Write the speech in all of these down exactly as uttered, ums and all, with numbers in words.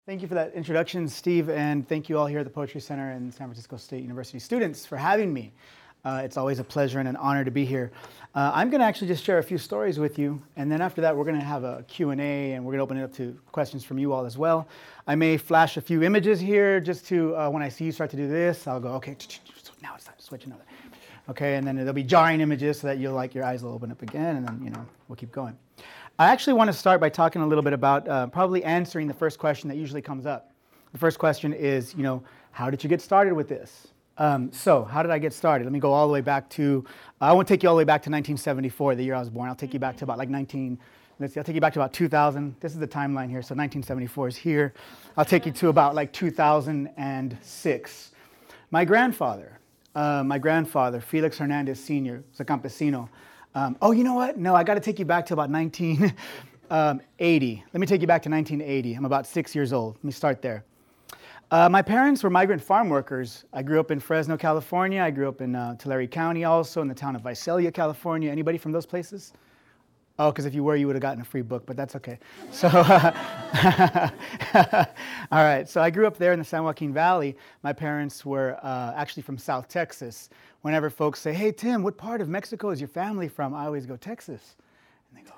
Thank you for that introduction, Steve, and thank you all here at the Poetry Center and San Francisco State University students for having me. Uh, it's always a pleasure and an honor to be here. Uh, I'm going to actually just share a few stories with you, and then after that we're going to have a Q and A, and we're going to open it up to questions from you all as well. I may flash a few images here just to, uh, when I see you start to do this, I'll go, okay, now it's time to switch another. Okay, and then there'll be jarring images so that you'll like your eyes will open up again, and then, you know, we'll keep going. I actually want to start by talking a little bit about uh, probably answering the first question that usually comes up. The first question is, you know, how did you get started with this? Um, so, how did I get started? Let me go all the way back to, uh, I won't take you all the way back to nineteen seventy-four, the year I was born. I'll take you back to about like nineteen, let's see, I'll take you back to about two thousand. This is the timeline here, so nineteen seventy-four is here. I'll take you to about like two thousand six. My grandfather, uh, my grandfather, Felix Hernandez Senior, was a campesino. Um, oh, you know what? No, I got to take you back to about nineteen eighty. Let me take you back to nineteen eighty. I'm about six years old. Let me start there. Uh, my parents were migrant farm workers. I grew up in Fresno, California. I grew up in uh, Tulare County, also in the town of Visalia, California. Anybody from those places? Oh, because if you were, you would have gotten a free book, but that's okay. So, uh, all right. So I grew up there in the San Joaquin Valley. My parents were uh, actually from South Texas. Whenever folks say, "Hey, Tim, what part of Mexico is your family from?" I always go, "Texas." And they go,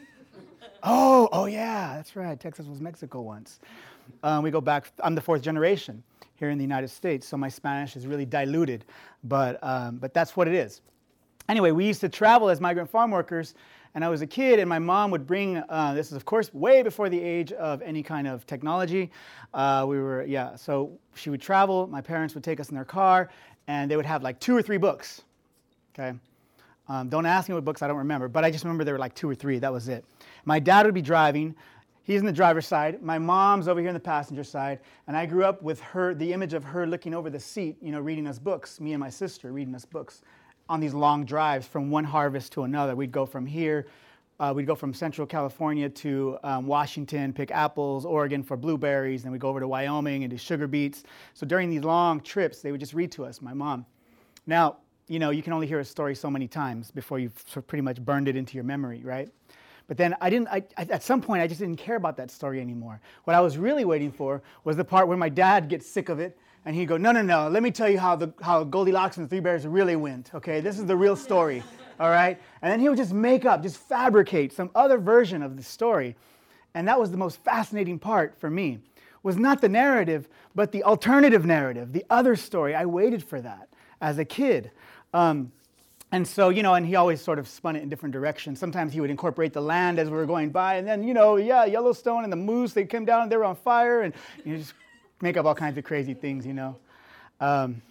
oh, oh yeah, that's right. Texas was Mexico once. Um, we go back, I'm the fourth generation here in the United States, so my Spanish is really diluted, but, um, but that's what it is. Anyway, we used to travel as migrant farm workers, and I was a kid, and my mom would bring, uh, this is of course way before the age of any kind of technology. Uh, we were, yeah, so she would travel, my parents would take us in their car, and they would have like two or three books, okay? Um, don't ask me what books, I don't remember, but I just remember there were like two or three, that was it. My dad would be driving, he's in the driver's side, my mom's over here in the passenger side, and I grew up with her, the image of her looking over the seat, you know, reading us books, me and my sister reading us books on these long drives from one harvest to another. We'd go from here, uh, we'd go from Central California to um, Washington, pick apples, Oregon for blueberries, and we'd go over to Wyoming and do sugar beets. So during these long trips, they would just read to us, my mom. Now, you know, you can only hear a story so many times before you've sort of pretty much burned it into your memory, right? But then I didn't, I, I, at some point, I just didn't care about that story anymore. What I was really waiting for was the part where my dad gets sick of it, and he'd go, no, no, no, let me tell you how, the, how Goldilocks and the Three Bears really went, okay? This is the real story, all right? And then he would just make up, just fabricate some other version of the story. And that was the most fascinating part for me, was not the narrative, but the alternative narrative, the other story. I waited for that as a kid. Um, And so, you know, and he always sort of spun it in different directions. Sometimes he would incorporate the land as we were going by, and then, you know, yeah, Yellowstone and the moose, they came down and they were on fire, and you know, just make up all kinds of crazy things, you know. Um,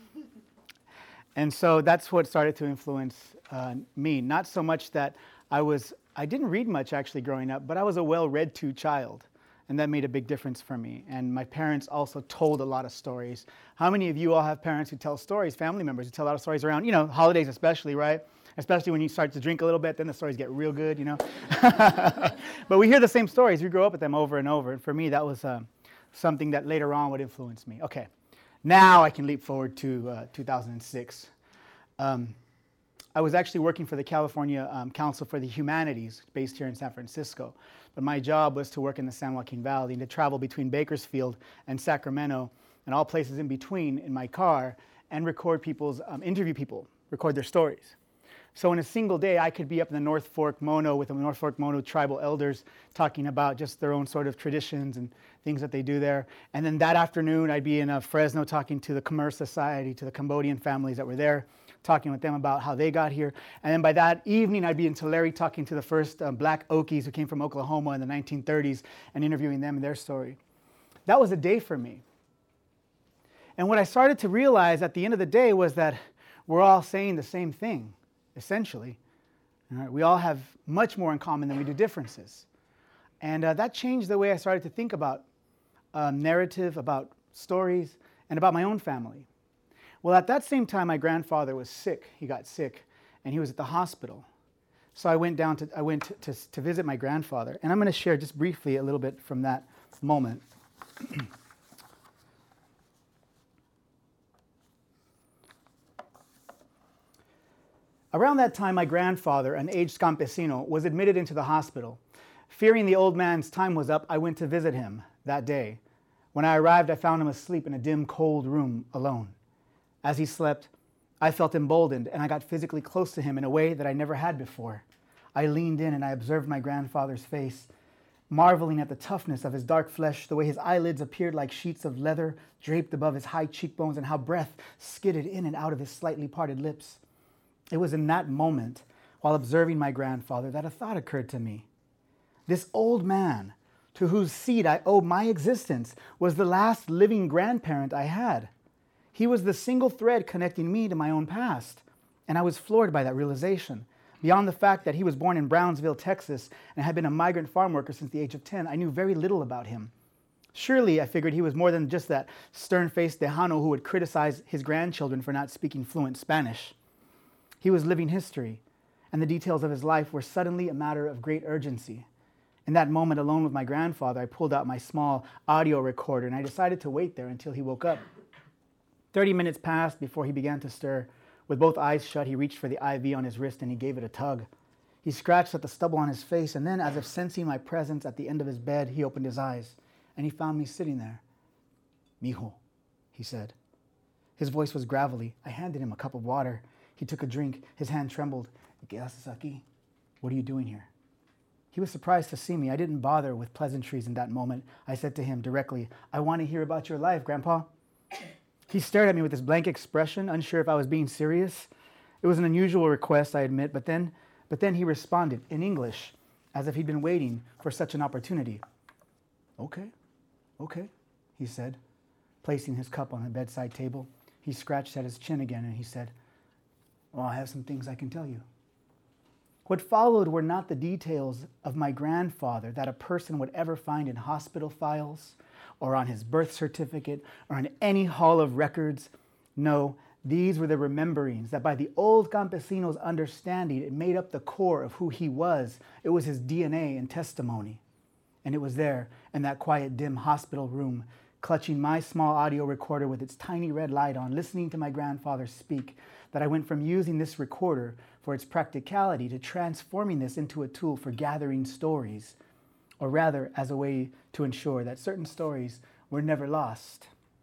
and so that's what started to influence uh, me. Not so much that I was, I didn't read much actually growing up, but I was a well-read to child. And that made a big difference for me. And my parents also told a lot of stories. How many of you all have parents who tell stories, family members who tell a lot of stories around, you know, holidays especially, right? Especially when you start to drink a little bit, then the stories get real good, you know. But we hear the same stories. We grow up with them over and over. And for me, that was uh, something that later on would influence me. Okay, now I can leap forward to uh, two thousand six. Um, I was actually working for the California um, Council for the Humanities, based here in San Francisco. But my job was to work in the San Joaquin Valley and to travel between Bakersfield and Sacramento and all places in between in my car and record people's, um, interview people, record their stories. So in a single day, I could be up in the North Fork Mono with the North Fork Mono tribal elders talking about just their own sort of traditions and things that they do there. And then that afternoon, I'd be in uh, Fresno talking to the Khmer Society, to the Cambodian families that were there, talking with them about how they got here. And then by that evening, I'd be in Tulare talking to the first um, black Okies who came from Oklahoma in the nineteen thirties and interviewing them and their story. That was a day for me. And what I started to realize at the end of the day was that we're all saying the same thing, essentially. All right? We all have much more in common than we do differences. And uh, that changed the way I started to think about um, narrative, about stories, and about my own family. Well, at that same time, my grandfather was sick. He got sick, and he was at the hospital. So I went down to, I went to, to, to visit my grandfather. And I'm going to share just briefly a little bit from that moment. Around that time, my grandfather, an aged campesino, was admitted into the hospital. Fearing the old man's time was up, I went to visit him that day. When I arrived, I found him asleep in a dim, cold room alone. As he slept, I felt emboldened, and I got physically close to him in a way that I never had before. I leaned in and I observed my grandfather's face, marveling at the toughness of his dark flesh, the way his eyelids appeared like sheets of leather draped above his high cheekbones, and how breath skidded in and out of his slightly parted lips. It was in that moment, while observing my grandfather, that a thought occurred to me. This old man, to whose seed I owed my existence, was the last living grandparent I had. He was the single thread connecting me to my own past, and I was floored by that realization. Beyond the fact that he was born in Brownsville, Texas, and had been a migrant farm worker since the age of ten, I knew very little about him. Surely, I figured he was more than just that stern-faced Tejano who would criticize his grandchildren for not speaking fluent Spanish. He was living history, and the details of his life were suddenly a matter of great urgency. In that moment, alone with my grandfather, I pulled out my small audio recorder, and I decided to wait there until he woke up. Thirty minutes passed before he began to stir. With both eyes shut, he reached for the I V on his wrist and he gave it a tug. He scratched at the stubble on his face, and then, as if sensing my presence at the end of his bed, he opened his eyes, and he found me sitting there. "Mijo," he said. His voice was gravelly. I handed him a cup of water. He took a drink. His hand trembled. "¿Qué haces aquí?" "What are you doing here?" He was surprised to see me. I didn't bother with pleasantries in that moment. I said to him directly, "I want to hear about your life, Grandpa." He stared at me with this blank expression, unsure if I was being serious. It was an unusual request, I admit, but then, but then he responded in English, as if he'd been waiting for such an opportunity. "Okay, okay," he said, placing his cup on the bedside table. He scratched at his chin again and he said, "Well, I have some things I can tell you." What followed were not the details of my grandfather that a person would ever find in hospital files, or on his birth certificate, or in any hall of records. No, these were the rememberings that by the old campesino's understanding, it made up the core of who he was. It was his D N A and testimony. And it was there, in that quiet, dim hospital room, clutching my small audio recorder with its tiny red light on, listening to my grandfather speak, that I went from using this recorder for its practicality to transforming this into a tool for gathering stories, or rather as a way to ensure that certain stories were never lost.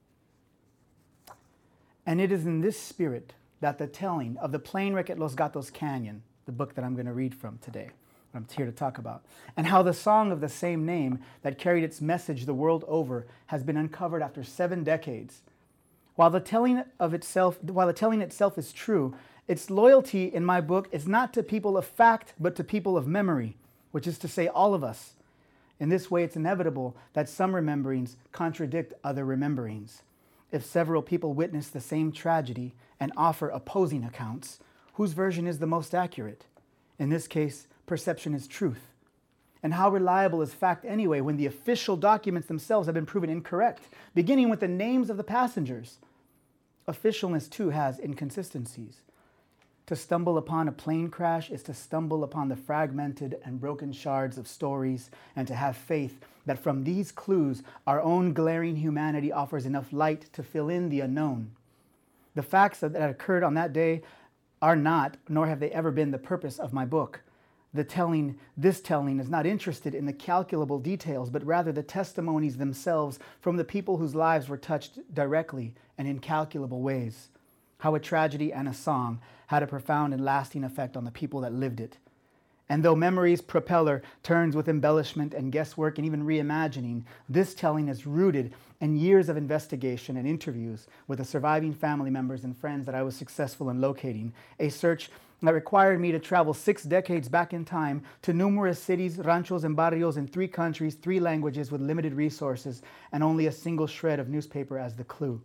And it is in this spirit that the telling of the plane wreck at Los Gatos Canyon, the book that I'm going to read from today, what I'm here to talk about, and how the song of the same name that carried its message the world over has been uncovered after seven decades. While the telling of itself, while the telling itself is true, its loyalty in my book is not to people of fact, but to people of memory, which is to say all of us. In this way, it's inevitable that some rememberings contradict other rememberings. If several people witness the same tragedy and offer opposing accounts, whose version is the most accurate? In this case, perception is truth. And how reliable is fact anyway when the official documents themselves have been proven incorrect, beginning with the names of the passengers? Officialness, too, has inconsistencies. To stumble upon a plane crash is to stumble upon the fragmented and broken shards of stories, and to have faith that from these clues our own glaring humanity offers enough light to fill in the unknown. The facts that occurred on that day are not, nor have they ever been, the purpose of my book. The telling, this telling is not interested in the calculable details, but rather the testimonies themselves from the people whose lives were touched directly and in calculable ways. How a tragedy and a song had a profound and lasting effect on the people that lived it. And though memory's propeller turns with embellishment and guesswork and even reimagining, this telling is rooted in years of investigation and interviews with the surviving family members and friends that I was successful in locating, a search that required me to travel six decades back in time to numerous cities, ranchos, and barrios in three countries, three languages with limited resources, and only a single shred of newspaper as the clue.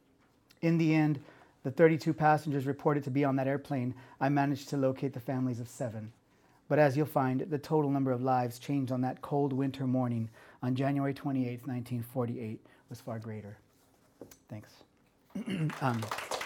In the end, the thirty-two passengers reported to be on that airplane, I managed to locate the families of seven. But as you'll find, the total number of lives changed on that cold winter morning on January twenty-eighth, nineteen forty-eight was far greater. Thanks. um,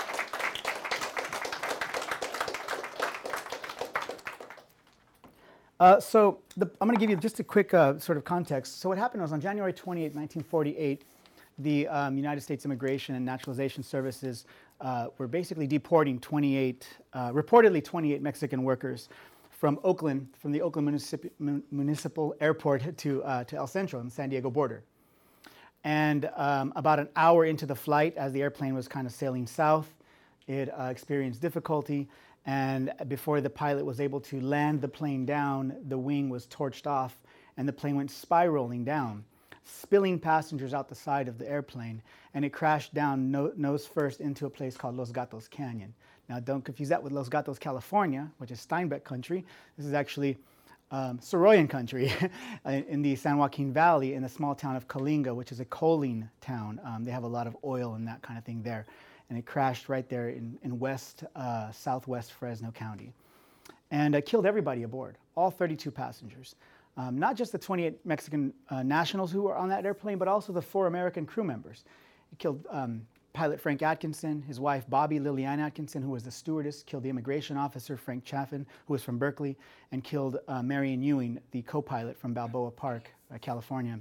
uh, so the, I'm going to give you just a quick uh, sort of context. So what happened was on January twenty-eighth, nineteen forty-eight, the um, United States Immigration and Naturalization Services uh, were basically deporting twenty-eight, uh, reportedly twenty-eight Mexican workers from Oakland, from the Oakland Municip- Municipal Airport to, uh, to El Centro on the San Diego border. And um, about an hour into the flight, as the airplane was kind of sailing south, it uh, experienced difficulty. And before the pilot was able to land the plane down, the wing was torched off and the plane went spiraling down, spilling passengers out the side of the airplane. And it crashed down no, nose first into a place called Los Gatos Canyon. Now, don't confuse that with Los Gatos, California, which is Steinbeck country. This is actually Um, Soroyan country in the San Joaquin Valley in the small town of Coalinga, which is a coaling town. Um, they have a lot of oil and that kind of thing there. And it crashed right there in, in west, uh, southwest Fresno County. And it killed everybody aboard, all thirty-two passengers. Um, not just the twenty-eight Mexican uh, nationals who were on that airplane, but also the four American crew members. It killed um, pilot Frank Atkinson, his wife Bobby Lillian Atkinson, who was the stewardess, killed the immigration officer Frank Chaffin, who was from Berkeley, and killed uh, Marion Ewing, the co-pilot from Balboa Park, uh, California.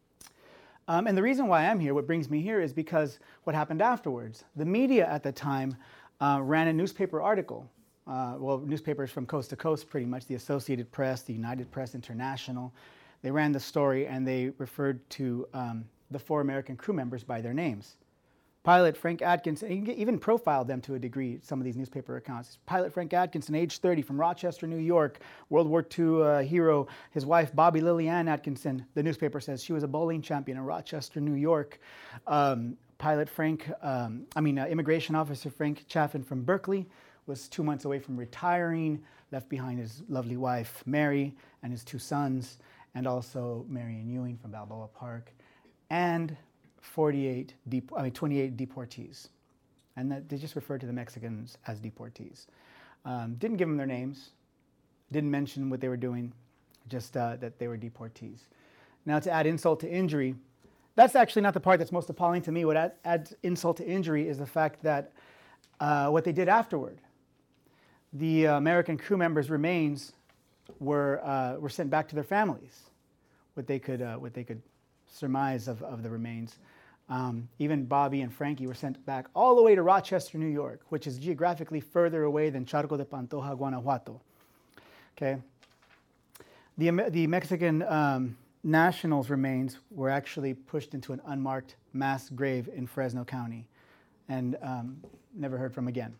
Um, and the reason why I'm here, what brings me here, is because what happened afterwards. The media at the time uh, ran a newspaper article. Uh, well, newspapers from coast to coast, pretty much, the Associated Press, the United Press International. They ran the story and they referred to um, the four American crew members by their names. Pilot Frank Atkinson, even profiled them to a degree, some of these newspaper accounts. Pilot Frank Atkinson, age thirty, from Rochester, New York, World War Two uh, hero. His wife, Bobby Lillian Atkinson, the newspaper says she was a bowling champion in Rochester, New York. Um, Pilot Frank, um, I mean, uh, immigration officer Frank Chaffin from Berkeley was two months away from retiring, left behind his lovely wife, Mary, and his two sons, and also Marion Ewing from Balboa Park. And forty-eight, dep- I mean, twenty-eight deportees. And that they just referred to the Mexicans as deportees. Um, didn't give them their names, didn't mention what they were doing, just uh, that they were deportees. Now, to add insult to injury, that's actually not the part that's most appalling to me. What add, adds insult to injury is the fact that uh, what they did afterward. The uh, American crew members' remains were, uh, were sent back to their families, what they could, uh, what they could surmise of, of the remains. Um, even Bobby and Frankie were sent back all the way to Rochester, New York, which is geographically further away than Charco de Pantoja, Guanajuato. Okay. The, the Mexican um, nationals' remains were actually pushed into an unmarked mass grave in Fresno County and um, never heard from again.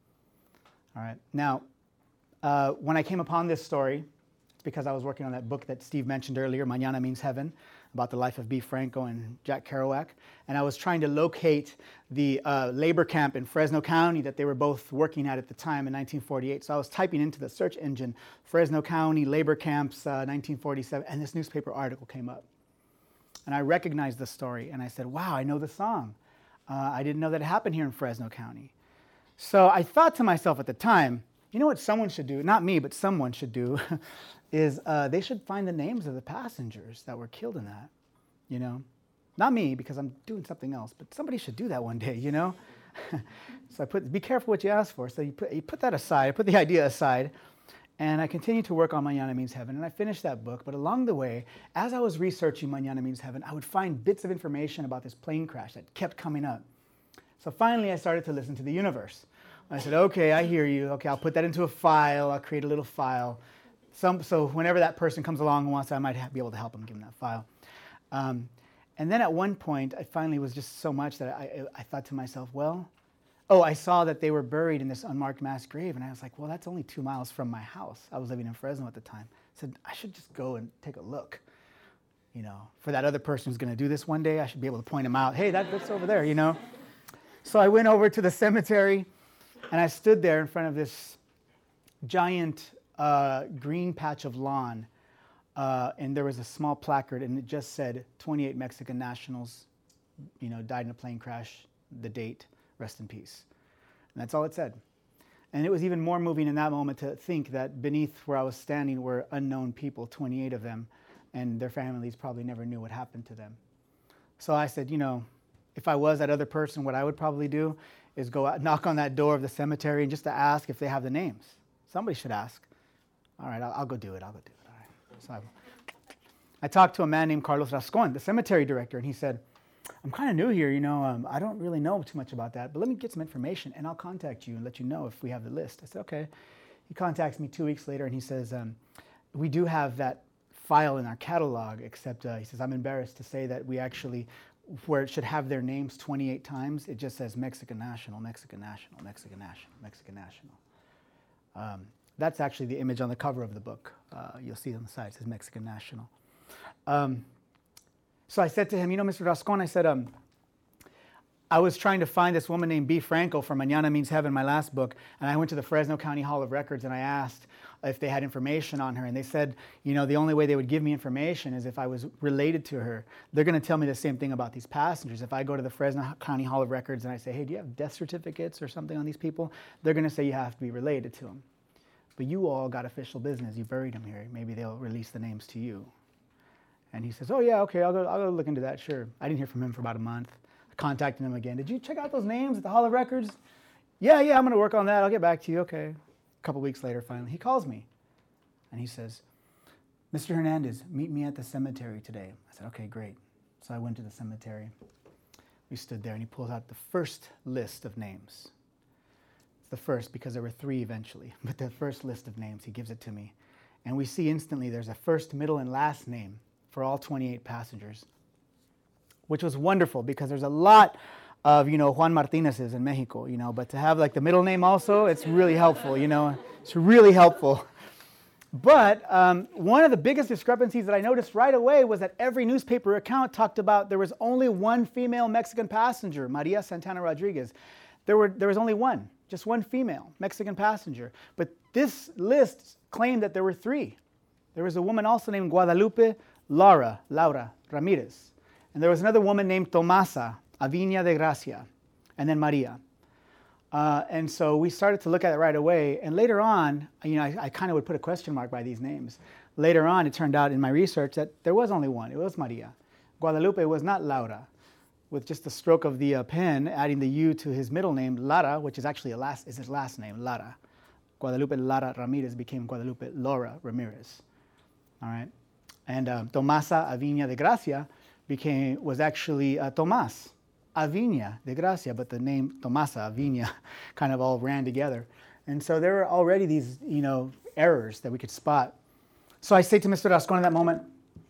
All right. Now, uh, when I came upon this story, it's because I was working on that book that Steve mentioned earlier, Mañana Means Heaven, about the life of B. Franco and Jack Kerouac. And I was trying to locate the uh, labor camp in Fresno County that they were both working at at the time in nineteen forty-eight. So I was typing into the search engine, Fresno County labor camps, uh, nineteen forty-seven, and this newspaper article came up. And I recognized the story, and I said, wow, I know the song. Uh, I didn't know that it happened here in Fresno County. So I thought to myself at the time, you know what someone should do, not me, but someone should do, is uh, they should find the names of the passengers that were killed in that, you know? Not me, because I'm doing something else, but somebody should do that one day, you know? So I put, be careful what you ask for. So you put, you put that aside, I put the idea aside, and I continued to work on Mañana Means Heaven, and I finished that book. But along the way, as I was researching Mañana Means Heaven, I would find bits of information about this plane crash that kept coming up. So finally, I started to listen to the universe. I said, okay, I hear you. Okay, I'll put that into a file. I'll create a little file. Some, so whenever that person comes along and wants, I might have, be able to help them give them that file. Um, and then at one point, I finally was just so much that I, I thought to myself, well, oh, I saw that they were buried in this unmarked mass grave. And I was like, well, that's only two miles from my house. I was living in Fresno at the time. I said, I should just go and take a look. You know, for that other person who's going to do this one day, I should be able to point them out. Hey, that, that's over there, you know. So I went over to the cemetery. And I stood there in front of this giant uh, green patch of lawn, uh, and there was a small placard, and it just said, twenty-eight Mexican nationals, you know, died in a plane crash, the date, rest in peace. And that's all it said. And it was even more moving in that moment to think that beneath where I was standing were unknown people, twenty-eight of them, and their families probably never knew what happened to them. So I said, you know, if I was that other person, what I would probably do is go out, knock on that door of the cemetery and just to ask if they have the names. Somebody should ask. All right, I'll, I'll go do it. I'll go do it. All right. So I, I talked to a man named Carlos Rascon, the cemetery director, and he said, I'm kind of new here, you know. Um, I don't really know too much about that, but let me get some information, and I'll contact you and let you know if we have the list. I said, okay. He contacts me two weeks later, and he says, um, we do have that file in our catalog, except uh, he says, I'm embarrassed to say that we actually where it should have their names twenty-eight times, it just says Mexican National, Mexican National, Mexican National, Mexican National. Um, that's actually the image on the cover of the book. Uh, you'll see it on the side, it says Mexican National. Um, so I said to him, you know, Mister Rascon, I said, um, I was trying to find this woman named B. Franco from Mañana Means Heaven, my last book, and I went to the Fresno County Hall of Records and I asked if they had information on her, and they said, you know, the only way they would give me information is if I was related to her. They're going to tell me the same thing about these passengers. If I go to the Fresno County Hall of Records and I say, hey, do you have death certificates or something on these people? They're going to say you have to be related to them. But you all got official business. You buried them here. Maybe they'll release the names to you. And he says, oh, yeah, okay, I'll go, I'll go look into that, sure. I didn't hear from him for about a month. I contacted him again. Did you check out those names at the Hall of Records? Yeah, yeah, I'm going to work on that. I'll get back to you. Okay. A couple weeks later, finally, he calls me. And he says, Mister Hernandez, meet me at the cemetery today. I said, okay, great. So I went to the cemetery. We stood there, and he pulls out the first list of names. It's the first because there were three eventually, but the first list of names, he gives it to me. And we see instantly there's a first, middle, and last name for all twenty-eight passengers, which was wonderful because there's a lot of, you know, Juan Martinez's in Mexico, you know, but to have like the middle name also, it's really helpful, you know, it's really helpful. But um, one of the biggest discrepancies that I noticed right away was that every newspaper account talked about there was only one female Mexican passenger, Maria Santana Rodriguez. There were there was only one, just one female Mexican passenger. But this list claimed that there were three. There was a woman also named Guadalupe Laura, Laura Ramirez. And there was another woman named Tomasa Aviña de Gracia, and then Maria. Uh, and so we started to look at it right away. And later on, you know, I, I kind of would put a question mark by these names. Later on, it turned out in my research that there was only one. It was Maria. Guadalupe was not Laura. With just the stroke of the uh, pen, adding the U to his middle name, Lara, which is actually a last, is his last name, Lara. Guadalupe Lara Ramirez became Guadalupe Laura Ramirez. All right. And uh, Tomasa Aviña de Gracia became was actually uh, Tomás Aviña de Gracia, but the name Tomasa Aviña kind of all ran together. And so there were already these, you know, errors that we could spot. So I say to Mister Rascon in that moment,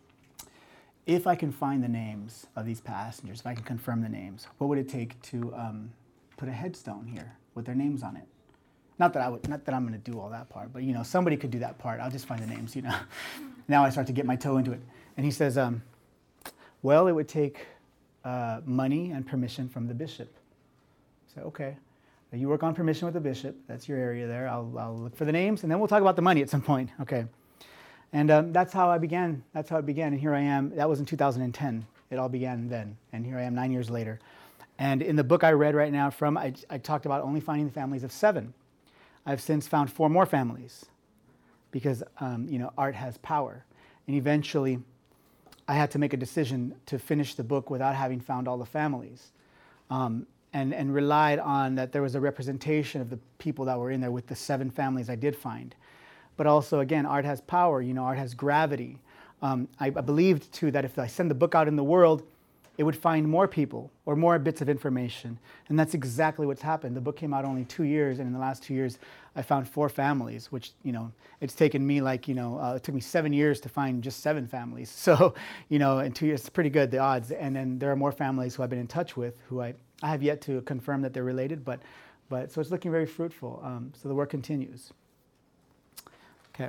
if I can find the names of these passengers, if I can confirm the names, what would it take to um, put a headstone here with their names on it? Not that I would, not that I'm going to do all that part, but you know, somebody could do that part. I'll just find the names, you know. Now I start to get my toe into it. And he says, um, well, it would take uh, money and permission from the bishop. I said, okay, you work on permission with the bishop. That's your area there. I'll, I'll look for the names, and then we'll talk about the money at some point. Okay. And um, that's how I began. That's how it began. And here I am. That was in two thousand ten. It all began then. And here I am nine years later. And in the book I read right now from, I, I talked about only finding the families of seven. I've since found four more families because, um, you know, art has power. And eventually, I had to make a decision to finish the book without having found all the families. Um, and, and relied on that there was a representation of the people that were in there with the seven families I did find. But also, again, art has power, you know, art has gravity. Um, I, I believed, too, that if I send the book out in the world, it would find more people or more bits of information. And that's exactly what's happened. The book came out only two years, and in the last two years, I found four families, which, you know, it's taken me like, you know, uh, it took me seven years to find just seven families. So, you know, in two years, it's pretty good, the odds. And then there are more families who I've been in touch with who I, I have yet to confirm that they're related, but, but so it's looking very fruitful. Um, so the work continues. Okay.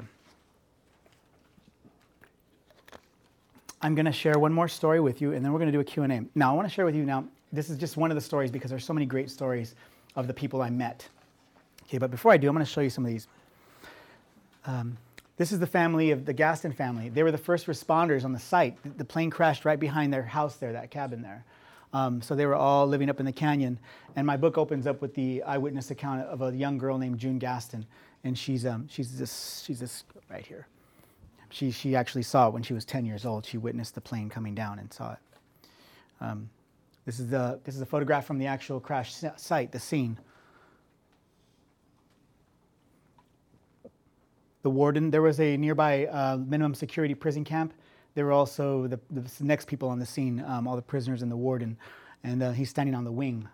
I'm going to share one more story with you, and then we're going to do a Q and A. Now, I want to share with you now, this is just one of the stories because there's so many great stories of the people I met. Okay, but before I do, I'm going to show you some of these. Um, this is the family of the Gaston family. They were the first responders on the site. The, the plane crashed right behind their house there, that cabin there. Um, so they were all living up in the canyon. And my book opens up with the eyewitness account of a young girl named June Gaston. And she's, um, she's, this, she's this right here. She, she actually saw it when she was ten years old. She witnessed the plane coming down and saw it. Um, this is the this is a photograph from the actual crash site, the scene. The warden, there was a nearby uh, minimum security prison camp. There were also the, the next people on the scene, um, all the prisoners and the warden, and uh, he's standing on the wing.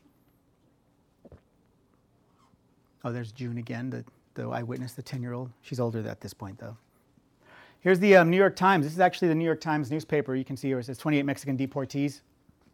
Oh, there's June again, the, the eyewitness, the ten-year-old. She's older at this point, though. Here's the um, New York Times. This is actually the New York Times newspaper. You can see here it says twenty-eight Mexican deportees.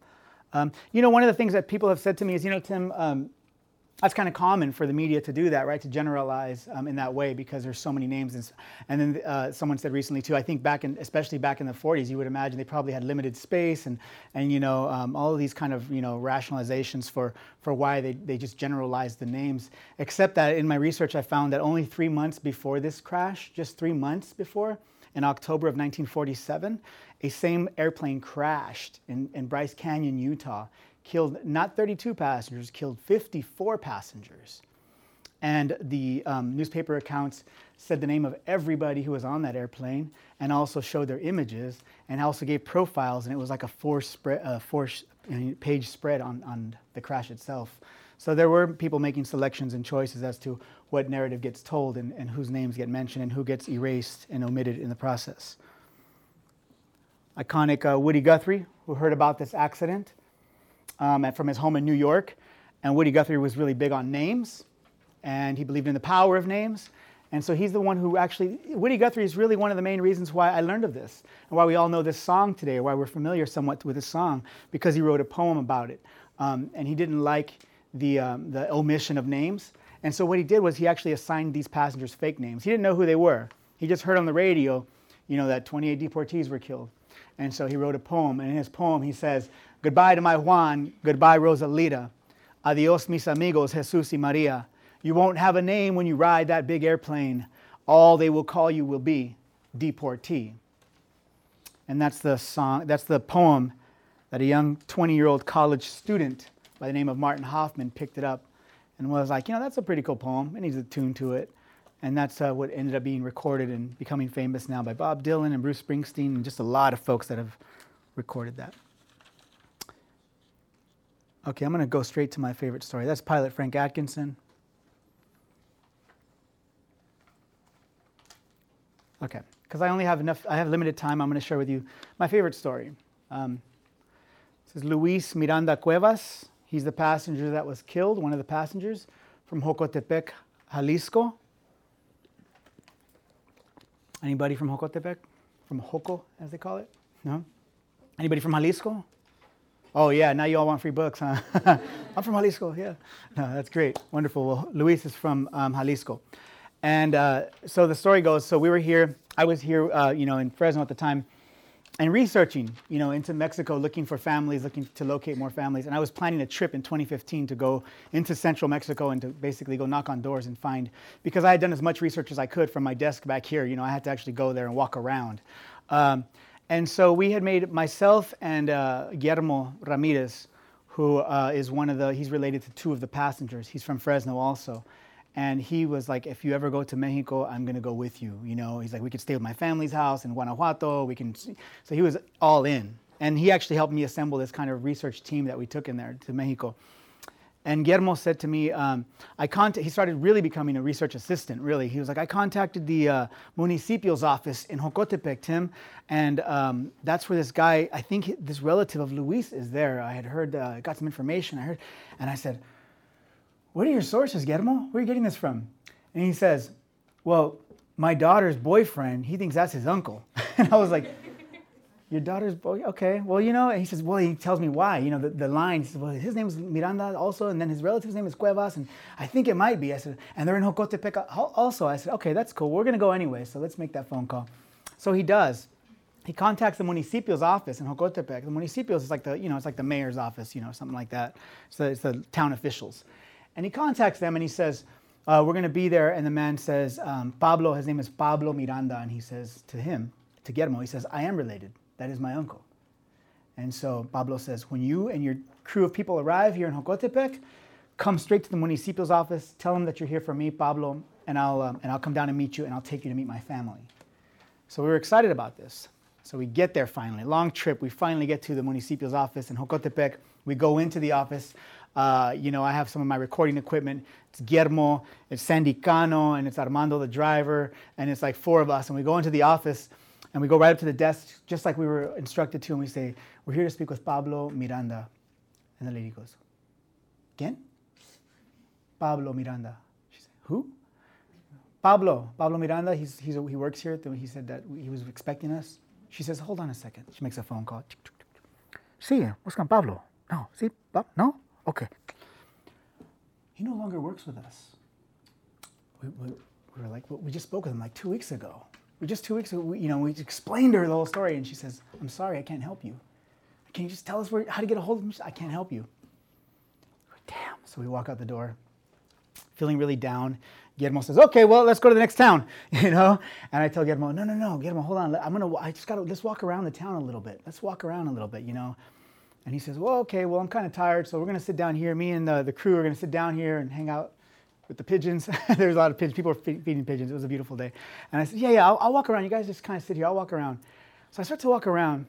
Um, you know, one of the things that people have said to me is, you know, Tim, um, that's kind of common for the media to do that, right? To generalize um, in that way because there's so many names. And, and then uh, someone said recently too, I think back in, especially back in the forties, you would imagine they probably had limited space and, and you know, um, all of these kind of, you know, rationalizations for, for why they, they just generalized the names. Except that in my research, I found that only three months before this crash, just three months before, in October of nineteen forty-seven, a same airplane crashed in, in Bryce Canyon, Utah. Killed not thirty-two passengers, killed fifty-four passengers. And the um, newspaper accounts said the name of everybody who was on that airplane and also showed their images and also gave profiles, and it was like a four, spread, uh, four page spread on, on the crash itself. So there were people making selections and choices as to what narrative gets told and, and whose names get mentioned and who gets erased and omitted in the process. Iconic uh, Woody Guthrie, who heard about this accident, Um, from his home in New York. And Woody Guthrie was really big on names, and he believed in the power of names. And so he's the one who actually, Woody Guthrie is really one of the main reasons why I learned of this, and why we all know this song today, or why we're familiar somewhat with this song, because he wrote a poem about it. Um, and he didn't like the, um, the omission of names. And so what he did was he actually assigned these passengers fake names. He didn't know who they were. He just heard on the radio, you know, that twenty-eight deportees were killed. And so he wrote a poem, and in his poem he says, "Goodbye to my Juan, goodbye Rosalita. Adios mis amigos, Jesus y Maria. You won't have a name when you ride that big airplane. All they will call you will be deportee." And that's the song, that's the poem that a young twenty-year-old college student by the name of Martin Hoffman picked it up and was like, you know, that's a pretty cool poem. It needs a tune to it. And that's uh, what ended up being recorded and becoming famous now by Bob Dylan and Bruce Springsteen and just a lot of folks that have recorded that. Okay, I'm going to go straight to my favorite story. That's pilot Frank Atkinson. Okay, because I only have enough, I have limited time, I'm going to share with you my favorite story. Um, this is Luis Miranda Cuevas. He's the passenger that was killed, one of the passengers from Jocotepec, Jalisco. Anybody from Jocotepec? From Joco, as they call it? No? Anybody from Jalisco? Oh yeah, now you all want free books, huh? I'm from Jalisco, yeah. No, that's great, wonderful. Well, Luis is from um, Jalisco. And uh, so the story goes, so we were here, I was here, uh, you know, in Fresno at the time, and researching, you know, into Mexico, looking for families, looking to locate more families. And I was planning a trip in twenty fifteen to go into central Mexico and to basically go knock on doors and find, because I had done as much research as I could from my desk back here, you know, I had to actually go there and walk around. Um, and so we had made, myself and uh, Guillermo Ramirez, who uh, is one of the, he's related to two of the passengers. He's from Fresno also. And he was like, if you ever go to Mexico, I'm going to go with you. You know, he's like, we could stay with my family's house in Guanajuato. We can. So he was all in. And he actually helped me assemble this kind of research team that we took in there to Mexico. And Guillermo said to me, um, I contact, he started really becoming a research assistant, really. He was like, I contacted the uh, Municipio's office in Jocotepec, Tim. And um, that's where this guy, I think this relative of Luis is there. I had heard, uh, got some information. I heard, and I said, what are your sources, Guillermo? Where are you getting this from? And he says, well, my daughter's boyfriend, he thinks that's his uncle. And I was like, your daughter's boy? Okay, well, you know, and he says, well, he tells me why. You know, the, the line, he says, well, his name is Miranda also, and then his relative's name is Cuevas, and I think it might be. I said, and they're in Jocotepec also. I said, okay, that's cool. We're going to go anyway, so let's make that phone call. So he does. He contacts the Municipio's office in Jocotepec. The Municipio's is like the, you know, it's like the mayor's office, you know, something like that. So it's the town officials. And he contacts them and he says, uh, we're going to be there. And the man says, um, Pablo, his name is Pablo Miranda. And he says to him, to Guillermo, he says, I am related. That is my uncle. And so Pablo says, when you and your crew of people arrive here in Jocotepec, come straight to the Municipio's office. Tell them that you're here for me, Pablo, and I'll, um, and I'll come down and meet you, and I'll take you to meet my family. So we were excited about this. So we get there finally. Long trip. We finally get to the Municipio's office in Jocotepec. We go into the office. Uh, you know, I have some of my recording equipment. It's Guillermo, it's Sandy Cano, and it's Armando, the driver, and it's like four of us. And we go into the office, and we go right up to the desk, just like we were instructed to, and we say, we're here to speak with Pablo Miranda. And the lady goes, ¿Quién? Pablo Miranda. She said, who? Pablo, Pablo Miranda, he's, he's, he works here. He said that he was expecting us. She says, hold on a second. She makes a phone call. Sí, buscan Pablo. No. See, Bob? No? Okay. He no longer works with us. We, we, we were like, well, we just spoke with him like two weeks ago. We just two weeks ago, we, you know, we explained to her the whole story, and she says, I'm sorry, I can't help you. Can you just tell us where, how to get a hold of him? I can't help you. Damn. So we walk out the door, feeling really down. Guillermo says, okay, well, let's go to the next town, you know? And I tell Guillermo, no, no, no, Guillermo, hold on. I'm gonna, I just gotta, let's walk around the town a little bit. Let's walk around a little bit, you know? And he says, well, okay, well, I'm kind of tired, so we're gonna sit down here. Me and the, the crew are gonna sit down here and hang out with the pigeons. There's a lot of pigeons. People are fe- feeding pigeons. It was a beautiful day. And I said, yeah, yeah, I'll, I'll walk around. You guys just kind of sit here. I'll walk around. So I start to walk around,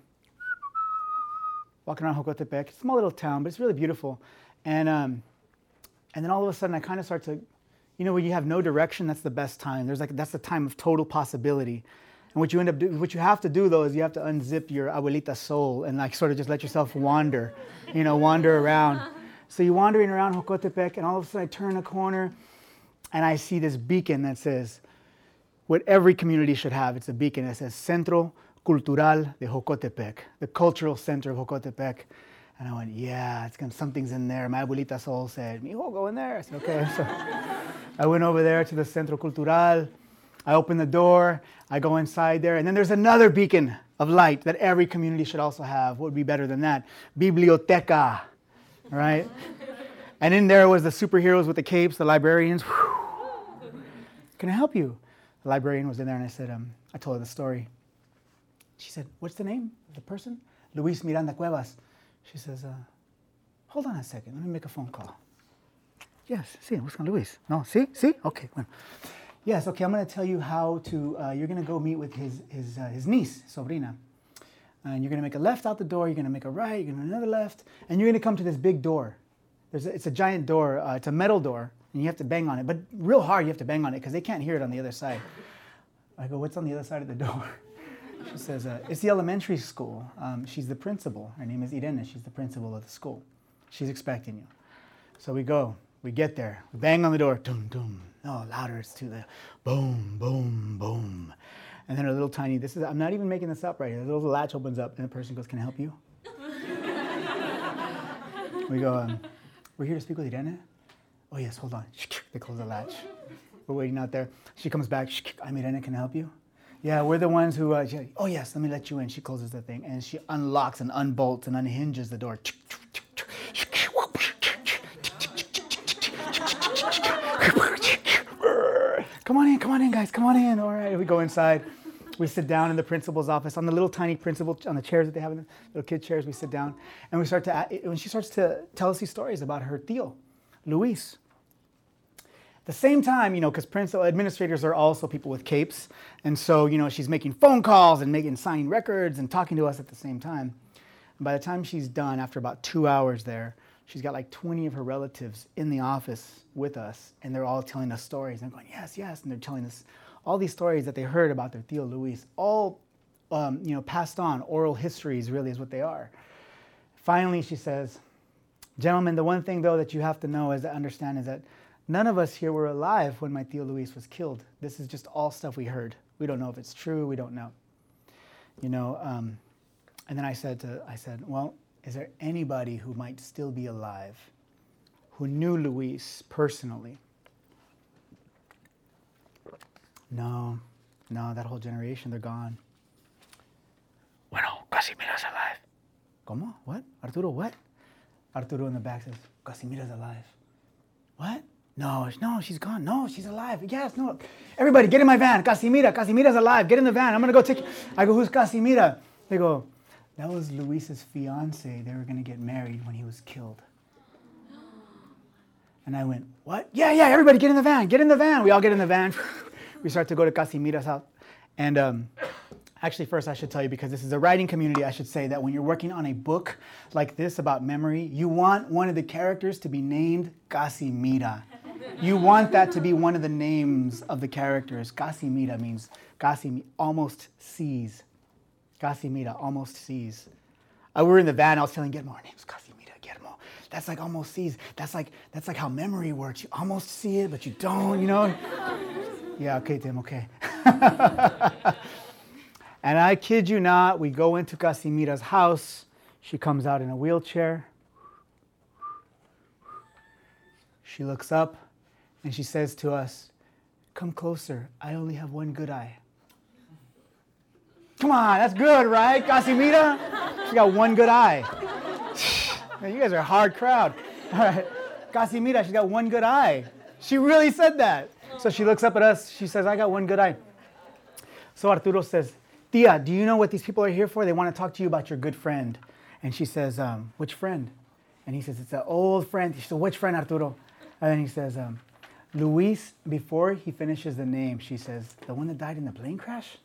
walking around Jocotepec. It's a small little town, but it's really beautiful. And um, and then all of a sudden, I kind of start to, you know, when you have no direction, that's the best time. There's like that's the time of total possibility. And what you end up doing, what you have to do though, is you have to unzip your abuelita soul and like sort of just let yourself wander, you know, wander around. So you're wandering around Jocotepec, and all of a sudden I turn a corner, and I see this beacon that says, what every community should have. It's a beacon that says Centro Cultural de Jocotepec, the cultural center of Jocotepec. And I went, yeah, it's gonna, something's in there. My abuelita soul said, mijo, go in there. I said, okay. So I went over there to the Centro Cultural. I opened the door. I go inside there. And then there's another beacon of light that every community should also have. What would be better than that? Biblioteca, right? And in there was the superheroes with the capes, the librarians. Whew. Can I help you? The librarian was in there, and I said, um, I told her the story. She said, what's the name of the person? Luis Miranda Cuevas. She says, uh, hold on a second. Let me make a phone call. Yes, sí, buscan Luis. No, sí, sí? Okay, bueno. Yes, okay, I'm going to tell you how to, uh, you're going to go meet with his his, uh, his niece, sobrina. And you're going to make a left out the door. You're going to make a right. You're going to make another left. And you're going to come to this big door. There's a, it's a giant door. Uh, it's a metal door. And you have to bang on it. But real hard, you have to bang on it because they can't hear it on the other side. I go, what's on the other side of the door? She says, uh, it's the elementary school. Um, she's the principal. Her name is Irene. She's the principal of the school. She's expecting you. So we go. We get there. We bang on the door. Dum, dum. No, louder. It's to the boom, boom, boom. And then a little tiny, this is, I'm not even making this up right here. The little latch opens up and the person goes, can I help you? We go, um, we're here to speak with Irene. Oh yes, hold on. They close the latch. We're waiting out there. She comes back. I'm Irene, can I help you? Yeah, we're the ones who, uh, she, oh yes, let me let you in. She closes the thing and she unlocks and unbolts and unhinges the door. Come on in, come on in, guys, come on in. All right, we go inside. We sit down in the principal's office on the little tiny principal, on the chairs that they have in the little kid chairs. We sit down and we start to, when she starts to tell us these stories about her tío, Luis. At the same time, you know, because principal administrators are also people with capes. And so, you know, she's making phone calls and making, signing records and talking to us at the same time. And by the time she's done, after about two hours there, she's got like twenty of her relatives in the office with us, and they're all telling us stories. And I'm going, yes, yes, and they're telling us all these stories that they heard about their tío Luis, all um, you know, passed on. Oral histories really is what they are. Finally, she says, gentlemen, the one thing though that you have to know is to understand is that none of us here were alive when my tío Luis was killed. This is just all stuff we heard. We don't know if it's true. We don't know. You know. Um, and then I said to, I said, well, is there anybody who might still be alive who knew Luis personally? No, no, that whole generation, they're gone. Bueno, Casimira's alive. ¿Cómo? What? Arturo, what? Arturo in the back says, Casimira's alive. What? No, no, she's gone. No, she's alive. Yes, no. Everybody, get in my van. Casimira, Casimira's alive. Get in the van. I'm going to go take... I go, who's Casimira? They go, that was Luis's fiance. They were going to get married when he was killed. And I went, what? Yeah, yeah, everybody get in the van. Get in the van. We all get in the van. We start to go to Casimira's house. And um, actually, first I should tell you, because this is a writing community, I should say that when you're working on a book like this about memory, you want one of the characters to be named Casimira. You want that to be one of the names of the characters. Casimira means Casimira, almost sees. Casimira, almost sees. Uh, we were in the van, I was telling Guillermo, her name's Casimira, Guillermo. That's like almost sees. That's like that's like how memory works. You almost see it, but you don't, you know? Yeah, okay, Tim, okay. And I kid you not, we go into Casimira's house. She comes out in a wheelchair. She looks up and she says to us, "Come closer. I only have one good eye." Come on, that's good, right, Casimira? She got one good eye. Man, you guys are a hard crowd. All right. Casimira, she's got one good eye. She really said that. So she looks up at us. She says, "I got one good eye." So Arturo says, "Tia, do you know what these people are here for? They want to talk to you about your good friend." And she says, um, "Which friend?" And he says, "It's an old friend." She says, "Which friend, Arturo?" And then he says, um, "Luis," before he finishes the name, she says, "The one that died in the plane crash?"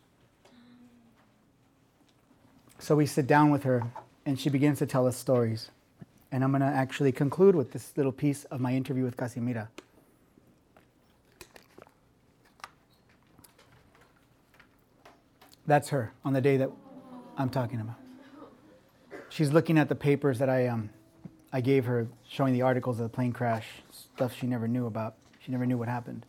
So we sit down with her, and she begins to tell us stories. And I'm going to actually conclude with this little piece of my interview with Casimira. That's her on the day that I'm talking about. She's looking at the papers that I um, I gave her, showing the articles of the plane crash, stuff she never knew about. She never knew what happened.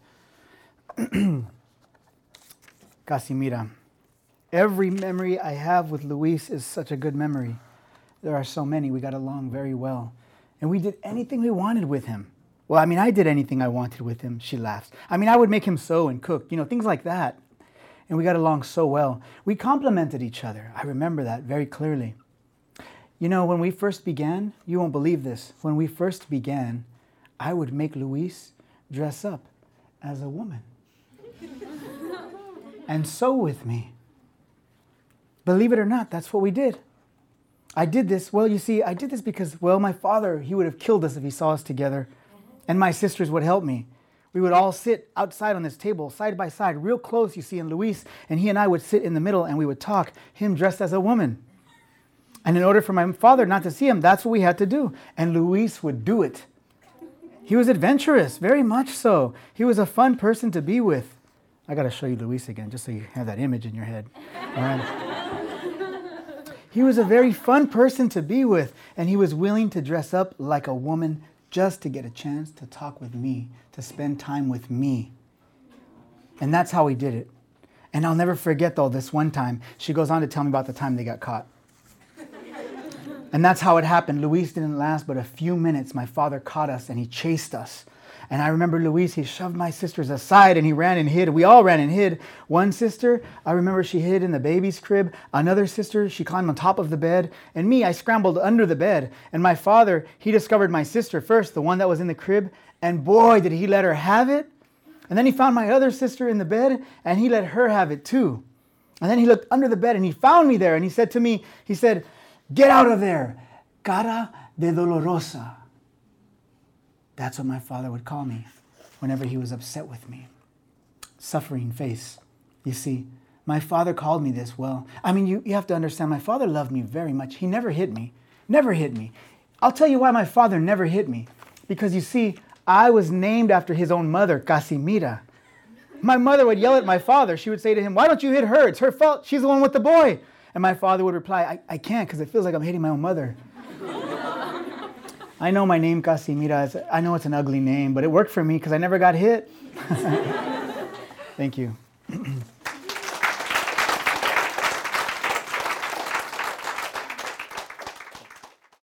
Casimira. Every memory I have with Luis is such a good memory. There are so many. We got along very well. And we did anything we wanted with him. Well, I mean, I did anything I wanted with him, she laughs. I mean, I would make him sew and cook, you know, things like that. And we got along so well. We complimented each other. I remember that very clearly. You know, when we first began, you won't believe this. When we first began, I would make Luis dress up as a woman and sew with me. Believe it or not, that's what we did. I did this, well, you see, I did this because, well, my father, he would have killed us if he saw us together. And my sisters would help me. We would all sit outside on this table, side by side, real close, you see, and Luis, and he and I would sit in the middle and we would talk, him dressed as a woman. And in order for my father not to see him, that's what we had to do. And Luis would do it. He was adventurous, very much so. He was a fun person to be with. I got to show you Luis again, just so you have that image in your head. All right. He was a very fun person to be with, and he was willing to dress up like a woman just to get a chance to talk with me, to spend time with me. And that's how we did it. And I'll never forget, though, this one time, she goes on to tell me about the time they got caught. And that's how it happened. Luis didn't last but a few minutes. My father caught us, and he chased us. And I remember Luis, he shoved my sisters aside and he ran and hid. We all ran and hid. One sister, I remember she hid in the baby's crib. Another sister, she climbed on top of the bed. And me, I scrambled under the bed. And my father, he discovered my sister first, the one that was in the crib. And boy, did he let her have it. And then he found my other sister in the bed and he let her have it too. And then he looked under the bed and he found me there. And he said to me, he said, "Get out of there, cara de dolorosa." That's what my father would call me whenever he was upset with me. Suffering face. You see, my father called me this. Well, I mean, you, you have to understand, my father loved me very much. He never hit me. Never hit me. I'll tell you why my father never hit me. Because you see, I was named after his own mother, Casimira. My mother would yell at my father. She would say to him, "Why don't you hit her? It's her fault. She's the one with the boy." And my father would reply, I, I can't because it feels like I'm hitting my own mother. I know my name, Casimira, is, I know it's an ugly name, but it worked for me because I never got hit. Thank you.